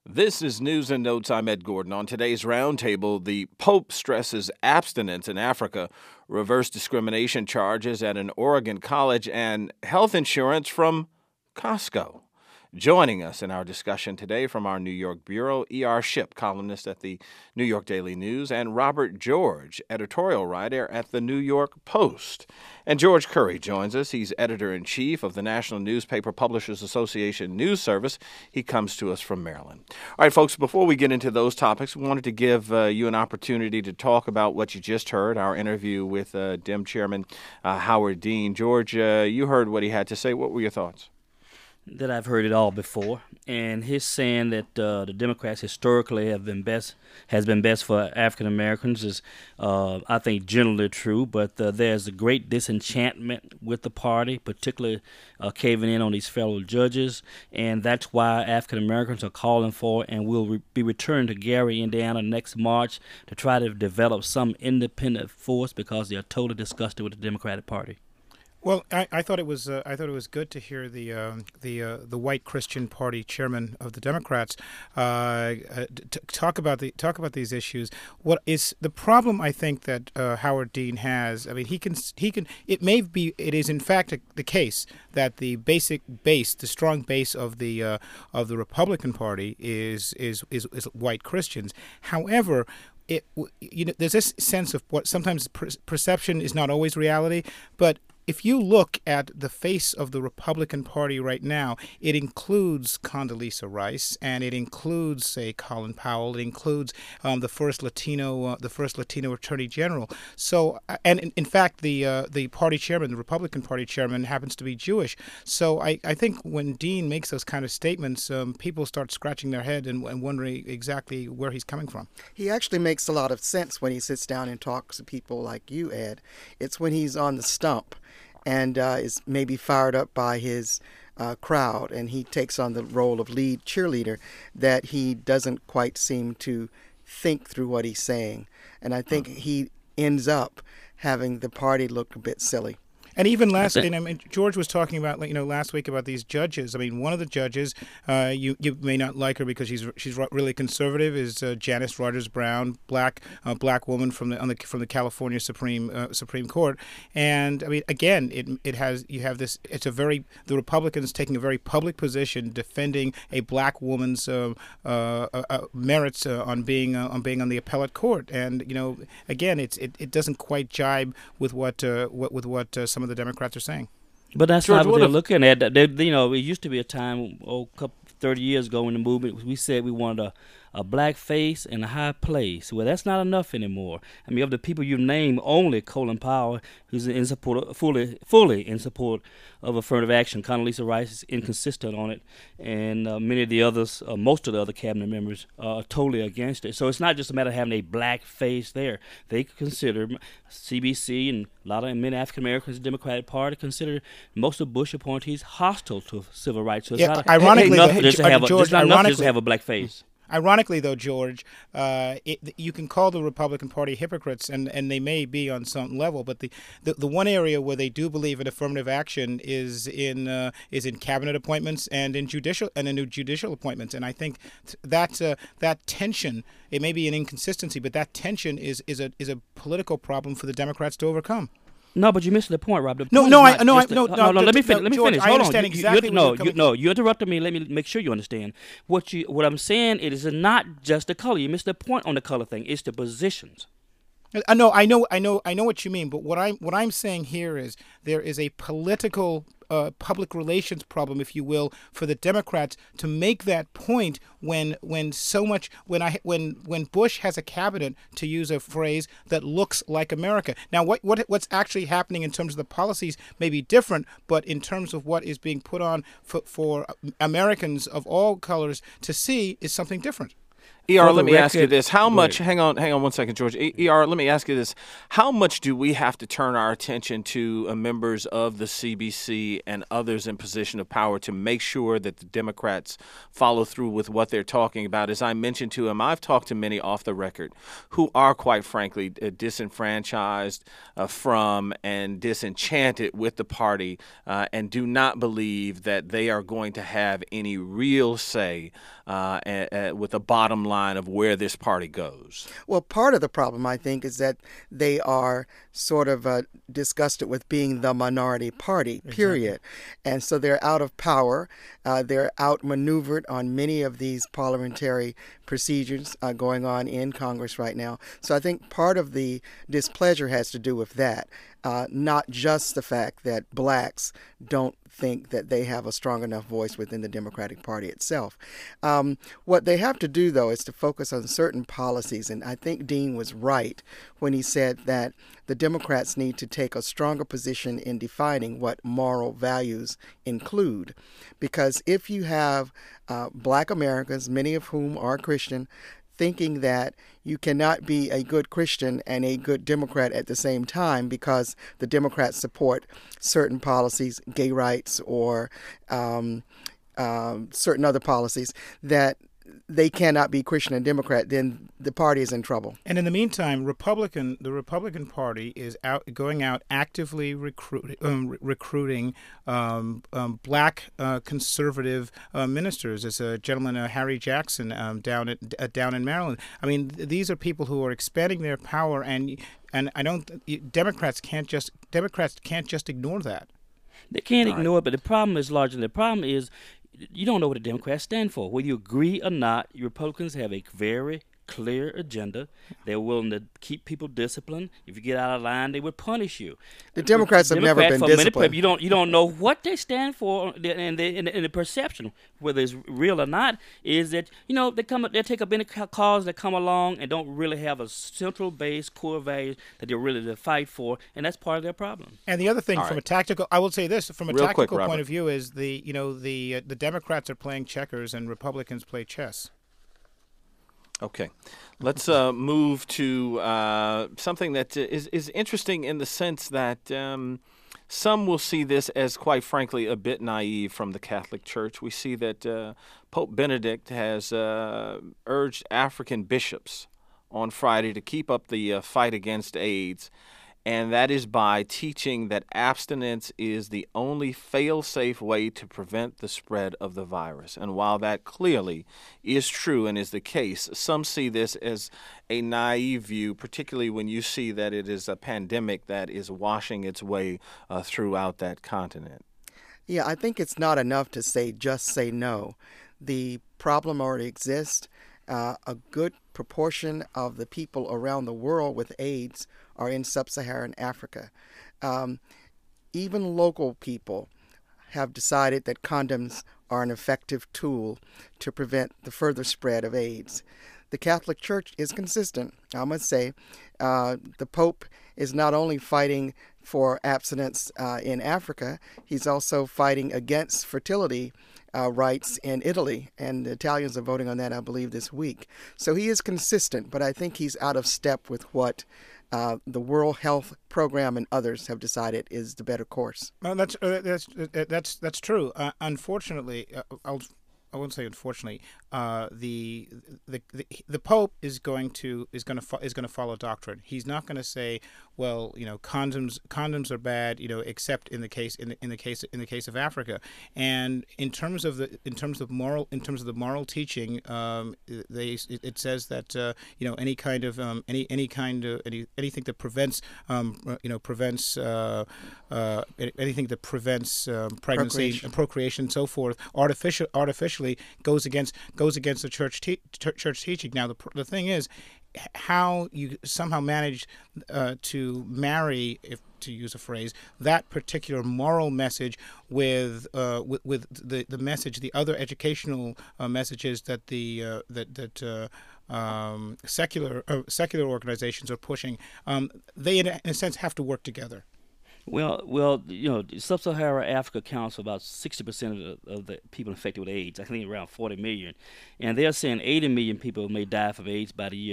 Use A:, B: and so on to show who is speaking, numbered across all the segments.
A: This is News and Notes. I'm Ed Gordon. On today's roundtable, the Pope stresses abstinence in Africa, reverse discrimination charges at an Oregon college, and health insurance from Costco. Joining us in our discussion today from our New York bureau, E.R. Shipp, columnist at the New York Daily News, and Robert George, editorial writer at the New York Post. And George Curry joins us. He's editor-in-chief of the National Newspaper Publishers Association News Service. He comes to us from Maryland. All right, folks, before we get into those topics, we wanted to give you an opportunity to talk about what you just heard, our interview with Dem Chairman Howard Dean. George, you heard what he had to say. What were your thoughts?
B: That I've heard it all before, and his saying that the Democrats historically has been best for African Americans is, I think, generally true. But there's a great disenchantment with the party, particularly caving in on these federal judges, and that's why African Americans are calling for and will be returned to Gary, Indiana, next March to try to develop some independent force because they are totally disgusted with the Democratic Party.
C: Well, I thought it was good to hear the white Christian Party chairman of the Democrats talk about these issues. What is the problem? I think that Howard Dean has. I mean, he can. It is in fact the case that the strong base of the Republican Party is white Christians. However, there's this sense of what sometimes perception is not always reality, but if you look at the face of the Republican Party right now, it includes Condoleezza Rice, and it includes, say, Colin Powell. It includes the first Latino Attorney General. So, and in fact, the party chairman, the Republican Party chairman, happens to be Jewish. So, I think when Dean makes those kind of statements, people start scratching their head and wondering exactly where he's coming from.
D: He actually makes a lot of sense when he sits down and talks to people like you, Ed. It's when he's on the stump and is maybe fired up by his crowd, and he takes on the role of lead cheerleader, that he doesn't quite seem to think through what he's saying. And I think he ends up having the party look a bit silly.
C: And even George was talking about, last week about these judges. I mean, one of the judges, you may not like her because she's really conservative, is Janice Rogers Brown, black woman from the California Supreme Court. And I mean, again, the Republicans taking a very public position defending a black woman's merits on being on the appellate court. And again, it doesn't quite jibe with what some of the Democrats are saying.
B: But that's not what they're looking at. It used to be a time, 30 years ago in the movement, we said we wanted a black face and a high place. Well, that's not enough anymore. I mean, of the people you name, only Colin Powell, who's in support, fully in support of affirmative action. Condoleezza Rice is inconsistent on it, and many of the others, most of the other cabinet members, are totally against it. So it's not just a matter of having a black face there. They consider CBC and many African Americans in the Democratic Party consider most of Bush appointees hostile to civil rights. So it's not enough just to have a black face.
C: Ironically, though, George, you can call the Republican Party hypocrites, and they may be on some level, but the one area where they do believe in affirmative action is in cabinet appointments and in judicial appointments. And I think that tension, it may be an inconsistency, but that tension is a political problem for the Democrats to overcome.
B: No, but you missed the point, Rob.
C: No.
B: Let me finish.
C: George, I understand exactly.
B: You interrupted me. Let me make sure you understand. What I'm saying, it is not just the color. You missed the point on the color thing. It's the positions.
C: I know what you mean. But what I'm saying here is there is a political public relations problem, if you will, for the Democrats to make that point when Bush has a cabinet, to use a phrase, that looks like America. Now, what's actually happening in terms of the policies may be different, but in terms of what is being put on for Americans of all colors to see is something different.
A: ER, let me ask you this. How much, hang on 1 second, George. ER, let me ask you this. How much do we have to turn our attention to members of the CBC and others in position of power to make sure that the Democrats follow through with what they're talking about? As I mentioned to him, I've talked to many off the record who are, quite frankly, disenfranchised from and disenchanted with the party and do not believe that they are going to have any real say with the bottom line of where this party goes.
D: Well, part of the problem, I think, is that they are sort of disgusted with being the minority party, period. Exactly. And so they're out of power. They're outmaneuvered on many of these parliamentary procedures going on in Congress right now. So I think part of the displeasure has to do with that, not just the fact that blacks don't think that they have a strong enough voice within the Democratic Party itself. What they have to do, though, is to focus on certain policies. And I think Dean was right when he said that the Democrats need to take a stronger position in defining what moral values include. Because if you have black Americans, many of whom are Christian, thinking that you cannot be a good Christian and a good Democrat at the same time because the Democrats support certain policies, gay rights or certain other policies, that they cannot be Christian and Democrat, then the party is in trouble.
C: And in the meantime, the Republican Party is going out actively recruiting black conservative ministers. There's a gentleman, Harry Jackson, down in Maryland. I mean, these are people who are expanding their power, and Democrats can't just ignore that.
B: They can't ignore it, but the problem is you don't know what the Democrats stand for. Whether you agree or not, Republicans have a very clear agenda. They're willing to keep people disciplined. If you get out of line, they would punish you.
D: The Democrats have never been disciplined.
B: You don't know what they stand for, and the perception, whether it's real or not, is that they take up any cause that come along and don't really have a central base core values that they're really to fight for, and that's part of their problem.
C: And the other thing, a tactical, I will say this from a
A: Real
C: tactical
A: quick,
C: point of view, is the Democrats are playing checkers and Republicans play chess.
A: Okay, let's move to something that is interesting in the sense that some will see this as, quite frankly, a bit naive from the Catholic Church. We see that Pope Benedict has urged African bishops on Friday to keep up the fight against AIDS, and that is by teaching that abstinence is the only fail-safe way to prevent the spread of the virus. And while that clearly is true and is the case, some see this as a naive view, particularly when you see that it is a pandemic that is washing its way throughout that continent.
D: Yeah, I think it's not enough to just say no. The problem already exists. A good proportion of the people around the world with AIDS are in sub-Saharan Africa. Even local people have decided that condoms are an effective tool to prevent the further spread of AIDS. The Catholic Church is consistent, I must say. The Pope is not only fighting for abstinence in Africa, he's also fighting against fertility rights in Italy, and the Italians are voting on that, I believe, this week. So he is consistent, but I think he's out of step with what the World Health Program and others have decided is the better course.
C: Well, that's true. Unfortunately, I won't say unfortunately. The Pope is going to follow doctrine. He's not going to say, well, condoms are bad, except in the case of Africa. And in terms of the moral teaching, it says that anything that prevents anything that prevents pregnancy and procreation and so forth artificially goes against the church teaching. Now the thing is, how you somehow manage to marry, if to use a phrase, that particular moral message with the message, the other educational messages that secular organizations are pushing. They in a sense have to work together.
B: Well, sub-Saharan Africa accounts for about 60% of the people infected with AIDS. I think around 40 million, and they're saying 80 million people may die from AIDS by the year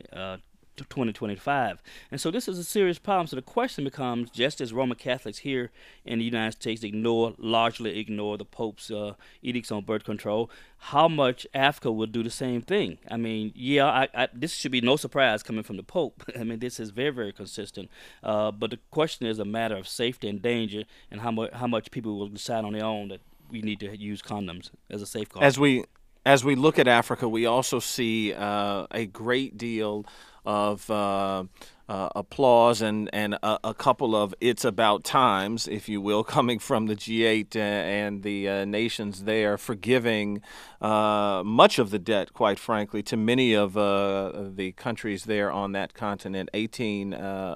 B: 2025. And so this is a serious problem. So the question becomes, just as Roman Catholics here in the United States largely ignore the Pope's edicts on birth control, how much Africa will do the same thing? I mean, this should be no surprise coming from the Pope. I mean, this is very, very consistent. But the question is a matter of safety and danger, and how much people will decide on their own that we need to use condoms as a safeguard.
A: As we look at Africa, we also see a great deal of applause and a couple of "it's about times," if you will, coming from the G8 and the nations there, forgiving much of the debt, quite frankly, to many of the countries there on that continent. 14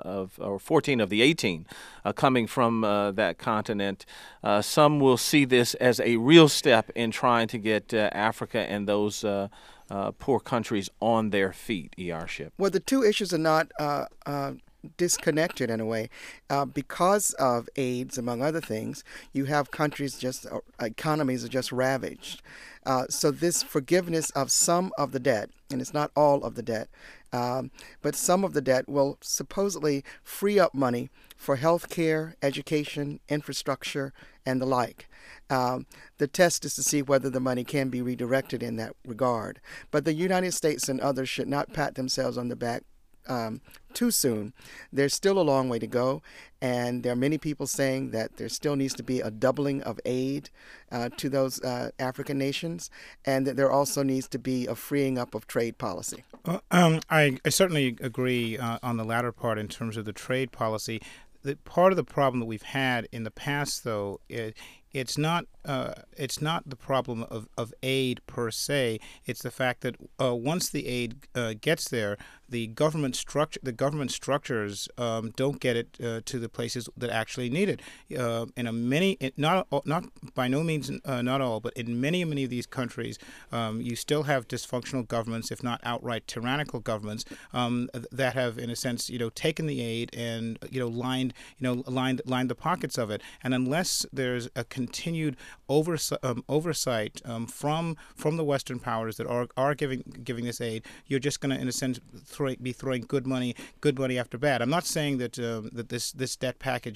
A: of the 18 coming from that continent. Some will see this as a real step in trying to get Africa and those poor countries on their feet, E.R. Shipp.
D: Well, the two issues are not disconnected in a way. Because of AIDS, among other things, you have countries economies are just ravaged. So this forgiveness of some of the debt, and it's not all of the debt, but some of the debt will supposedly free up money for health care, education, infrastructure, and the like. The test is to see whether the money can be redirected in that regard. But the United States and others should not pat themselves on the back too soon. There's still a long way to go, and there are many people saying that there still needs to be a doubling of aid to those African nations, and that there also needs to be a freeing up of trade policy.
C: I certainly agree on the latter part in terms of the trade policy. Part of the problem that we've had in the past, though, it's not the problem of aid per se. It's the fact that once the aid gets there, the government structures don't get it to the places that actually need it. Not by no means not all, but in many of these countries, you still have dysfunctional governments, if not outright tyrannical governments, that have, in a sense, taken the aid and lined the pockets of it. And unless there's a continued oversight from the Western powers that are giving this aid, you're just going to, in a sense, be throwing good money after bad. I'm not saying that that this debt package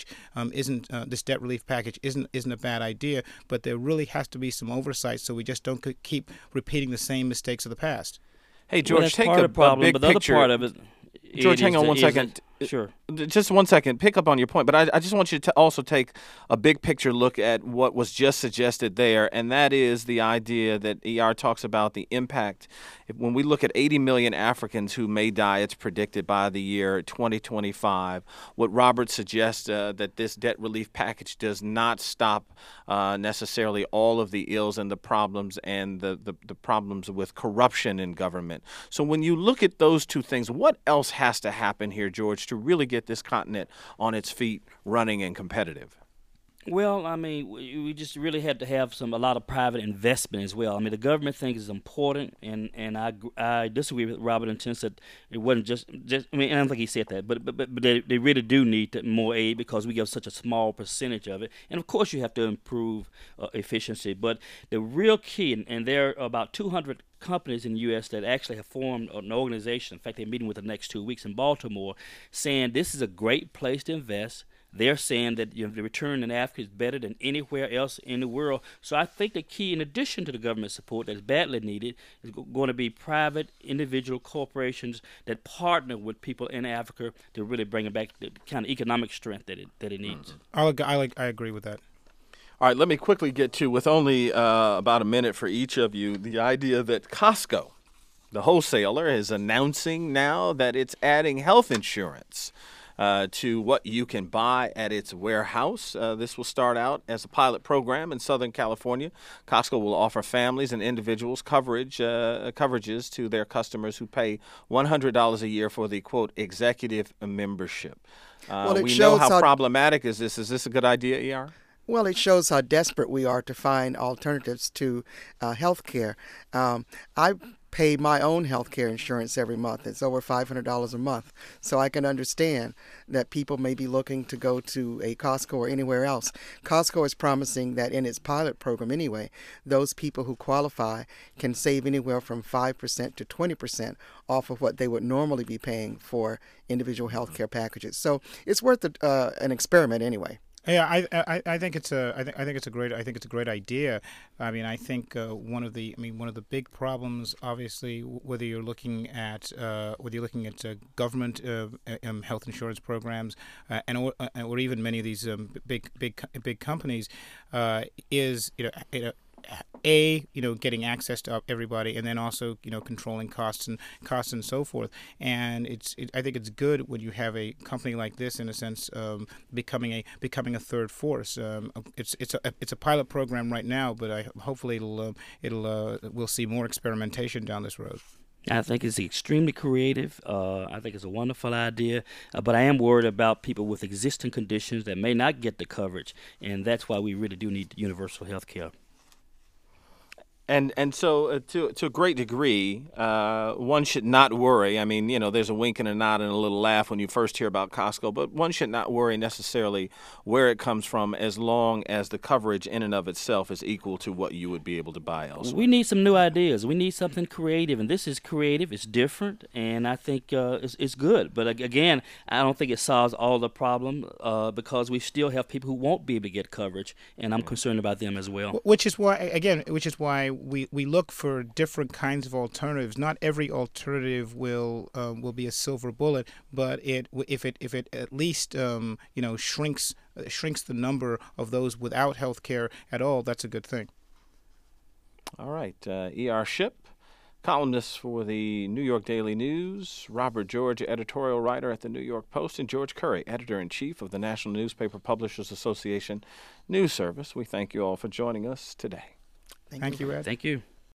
C: this debt relief package isn't a bad idea, but there really has to be some oversight so we just don't keep repeating the same mistakes of the past.
A: Hey, George, take a
B: problem,
A: big
B: but the
A: picture.
B: other part of it,
A: George, hang on one second.
B: Sure.
A: Just 1 second. Pick up on your point, but I just want you to also take a big picture look at what was just suggested there, and that is the idea that ER talks about the impact. When we look at 80 million Africans who may die, it's predicted by the year 2025, what Robert suggests that this debt relief package does not stop necessarily all of the ills and the problems and the problems with corruption in government. So when you look at those two things, what else has to happen here, George, to really get this continent on its feet, running and competitive?
B: Well, I mean, we just really had to have a lot of private investment as well. I mean, the government thing is important, and I disagree with Robert in the sense that it wasn't just. I mean, I don't think he said that, but they really do need more aid because we give such a small percentage of it, and of course you have to improve efficiency. But the real key, and there are about 200 companies in the U.S. that actually have formed an organization. In fact, they're meeting with the next 2 weeks in Baltimore, saying this is a great place to invest. They're saying that the return in Africa is better than anywhere else in the world. So I think the key, in addition to the government support that's badly needed, is going to be private, individual corporations that partner with people in Africa to really bring it back the kind of economic strength that it needs.
C: I agree with that.
A: All right, let me quickly get to, with only about a minute for each of you, the idea that Costco, the wholesaler, is announcing now that it's adding health insurance to what you can buy at its warehouse. This will start out as a pilot program in Southern California. Costco will offer families and individuals coverages to their customers who pay $100 a year for the, quote, executive membership. We know how problematic is this. Is this a good idea, ER?
D: Well, it shows how desperate we are to find alternatives to health care. I pay my own health care insurance every month. It's over $500 a month. So I can understand that people may be looking to go to a Costco or anywhere else. Costco is promising that in its pilot program anyway, those people who qualify can save anywhere from 5% to 20% off of what they would normally be paying for individual health care packages. So it's worth an experiment anyway.
C: Yeah, I think it's a great idea. I mean, I think one of the big problems, obviously, whether you're looking at government health insurance programs or even many of these big companies, is getting access to everybody, and then also controlling costs and so forth. And I think it's good when you have a company like this, in a sense, becoming a third force. It's a pilot program right now, but hopefully we'll see more experimentation down this road.
B: I think it's extremely creative. I think it's a wonderful idea, but I am worried about people with existing conditions that may not get the coverage, and that's why we really do need universal health care.
A: And so to a great degree, one should not worry. I mean, there's a wink and a nod and a little laugh when you first hear about Costco, but one should not worry necessarily where it comes from, as long as the coverage in and of itself is equal to what you would be able to buy elsewhere.
B: We need some new ideas. We need something creative, and this is creative. It's different, and I think it's good. But again, I don't think it solves all the problem because we still have people who won't be able to get coverage, and I'm concerned about them as well.
C: Which is why we look for different kinds of alternatives. Not every alternative will be a silver bullet, but if it at least shrinks the number of those without health care at all, that's a good thing.
A: All right, E.R. Shipp, columnist for the New York Daily News, Robert George, editorial writer at the New York Post, and George Curry, editor-in-chief of the National Newspaper Publishers Association News Service. We thank you all for joining us today.
C: Thank you, Ed.
B: Thank you.